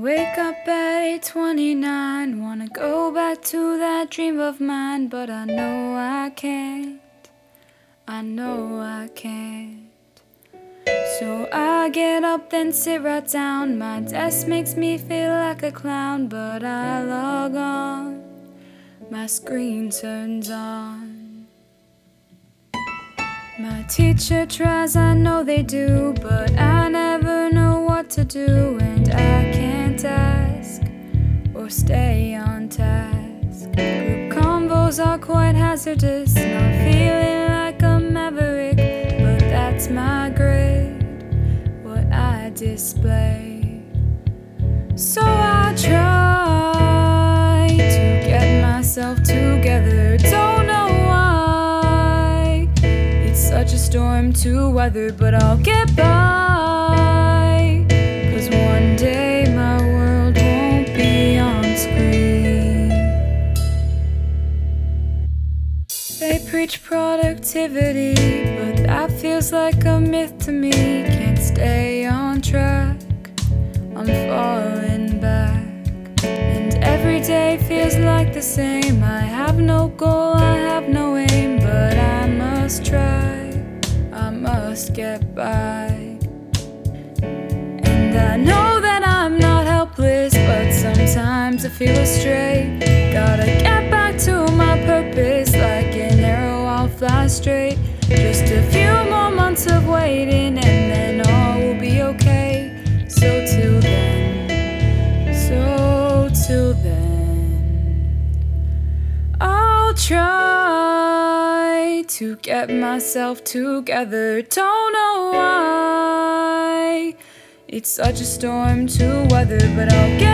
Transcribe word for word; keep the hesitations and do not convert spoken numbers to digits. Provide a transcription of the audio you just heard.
wake up at eight twenty-nine, wanna go back to that dream of mine, but I know I can't, I know I can't. So I get up, then sit right down. My desk makes me feel like a clown, but I log on, my screen turns on. My teacher tries, I know they do, but I never know what to do, and I can't ask or stay on task. Group convos are quite hazardous, not feeling like a maverick, but that's my grade, what I display. So I try to get myself together, don't know why. It's such a storm to weather, but I'll get by, 'cause one day my world won't be on screen. They preach productivity, but that feels like a myth to me. Can't stay on track, I'm falling back, and every day feels like the same. I have no goal, I have no aim, but I must try, I must get by. And I know that I'm not helpless, but sometimes I feel astray. Gotta get back to my purpose, like an arrow I'll fly straight. Just a few more months of waiting, and then all will be okay. So till then, so till then, I'll try to get myself together, don't know why. It's such a storm to weather, but I'll get